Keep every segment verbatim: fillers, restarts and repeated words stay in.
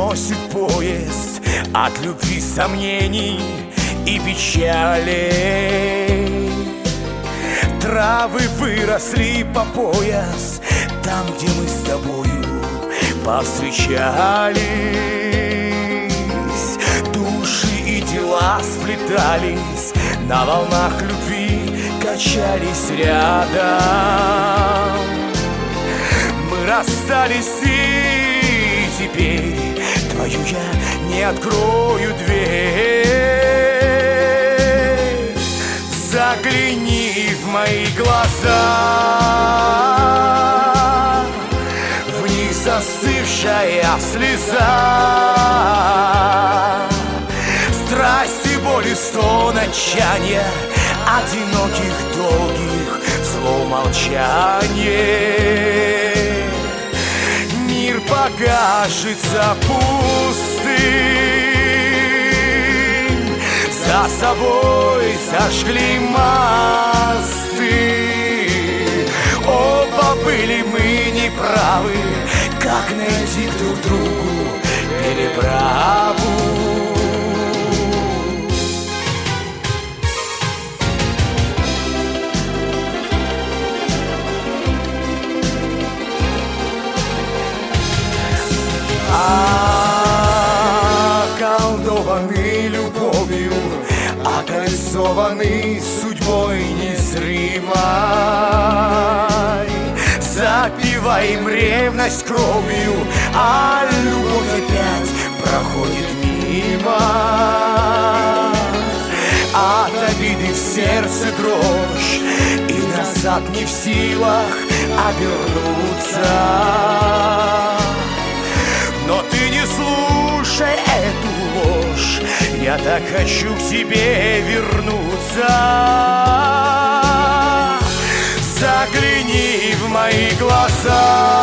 уносит поезд от любви, сомнений и печали. Травы выросли по пояс там, где мы с тобою повстречались. Души и тела сплетались, на волнах любви качались рядом. Мы расстались, и теперь твою я не открою дверь. Загляни в мои глаза, в них застывшая слеза. Страсти, боли, стон, отчаяния, одиноких, долгих слов молчание. Мир покажется пустым, за собой сожгли мосты. Оба были мы неправы, как найти друг другу переправу. Околдованы любовью, окольцованы судьбой незримой. Запиваем ревность кровью, а любовь опять проходит мимо. От обиды в сердце дрожь, и назад не в силах обернуться. Но ты не слушай эту ложь, я так хочу к тебе вернуться. Загляни в мои глаза,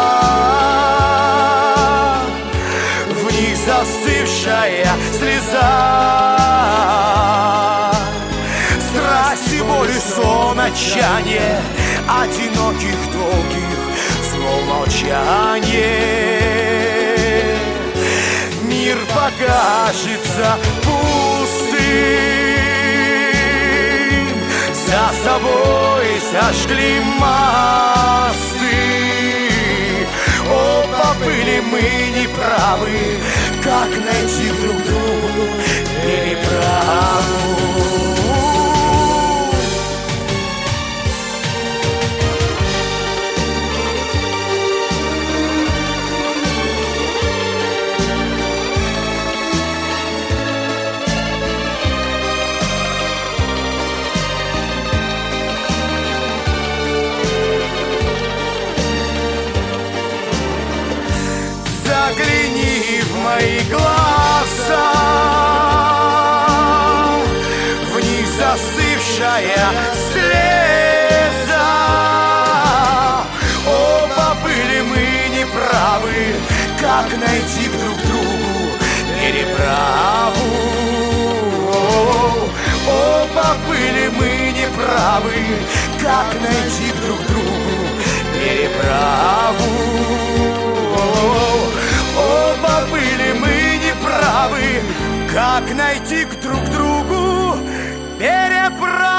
в них застывшая слеза. Страсти, боли, сон, отчаяние, одиноких, долгих слов молчание. Мир покажется пустым, за собой сожгли мосты. Оба были мы неправы, как найти друг другу переправу. Загляни в мои глаза, в них застывшая слеза. Оба были мы неправы, как найти друг другу переправу. Оба были мы неправы, как найти друг другу переправу. Оба были мы неправы, как найти к друг другу переправу.